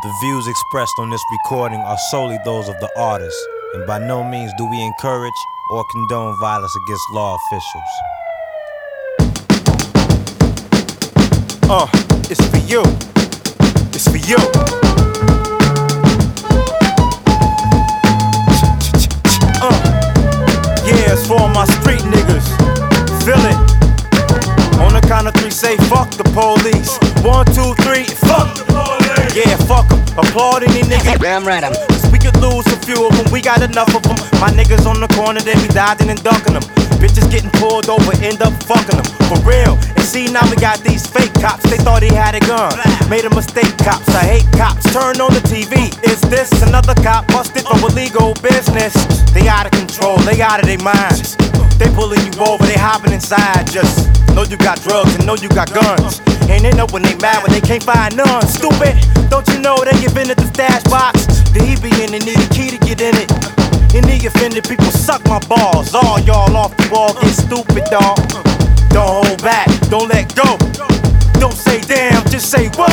The views expressed on this recording are solely those of the artist, and by no means do we encourage or condone violence against law officials. It's for you. It's for you. Yeah, it's for all my street niggas. Feel it. On the count of three, say fuck the police. 1, 2, 3, fuck the police. Yeah, fuck them. Applaud any nigga. Damn right, Cause we could lose a few of them, we got enough of them. My niggas on the corner, they be dodging and ducking them. Bitches getting pulled over, end up fucking them. For real. And see, now we got these fake cops. They thought he had a gun. Made a mistake, cops. I hate cops. Turn on the TV. Is this another cop busted for illegal business? They out of control, they out of their minds. They pulling you over, they hopping inside. Just know you got drugs and know you got guns. And they know when they mad when they can't find none. Stupid, don't you know they give in at the stash box? The he be in and need a key to get in it. Any offended people suck my balls. All y'all off the wall get stupid, dawg. Don't hold back, don't let go. Don't say damn, just say whoa.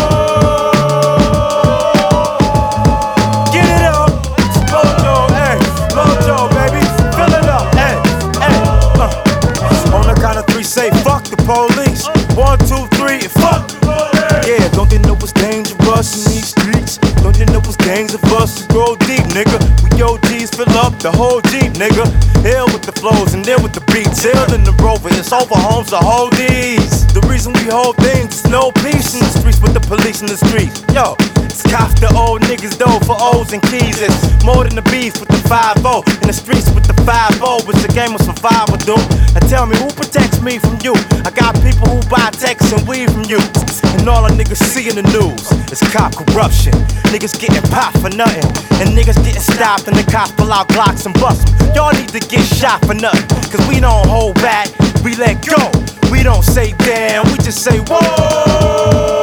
Get it up, Mojo, hey, Mojo, baby, fill it up, hey, hey. On the count of three, say fuck the police. 1, 2, 3, fuck the police. Yeah, don't they know it's dangerous in these streets? Don't you know it's gangs of us? Grow deep, nigga. We OGs fill up the whole Jeep, nigga. Ill with the flows and ill with the beats. Ill in the Rover, it's over homes to hold these. The reason we hold things is no peace in the streets with the police in the streets. Yo, it's cops the old niggas though for O's and keys. It's more than the beef with the 5-0. In the streets with the 5-0, it's a game of survival, dude. Now tell me, who protects me from you? I got people who buy texts and weed from you. And all the niggas see in the news is cop corruption. Niggas getting popped for nothing, and niggas getting stopped, and the cops pull out Glocks and bust them. Y'all need to get shot for nothing, cause we don't hold back, we let go. We don't say damn, we just say whoa.